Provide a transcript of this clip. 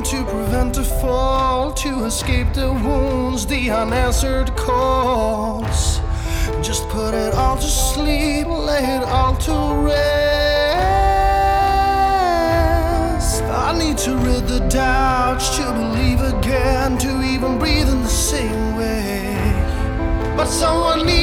to prevent a fall, to escape the wounds, the unanswered calls. Just put it all to sleep, lay it all to rest. I need to rid the doubts, to believe again, to even breathe in the same way. But someone needs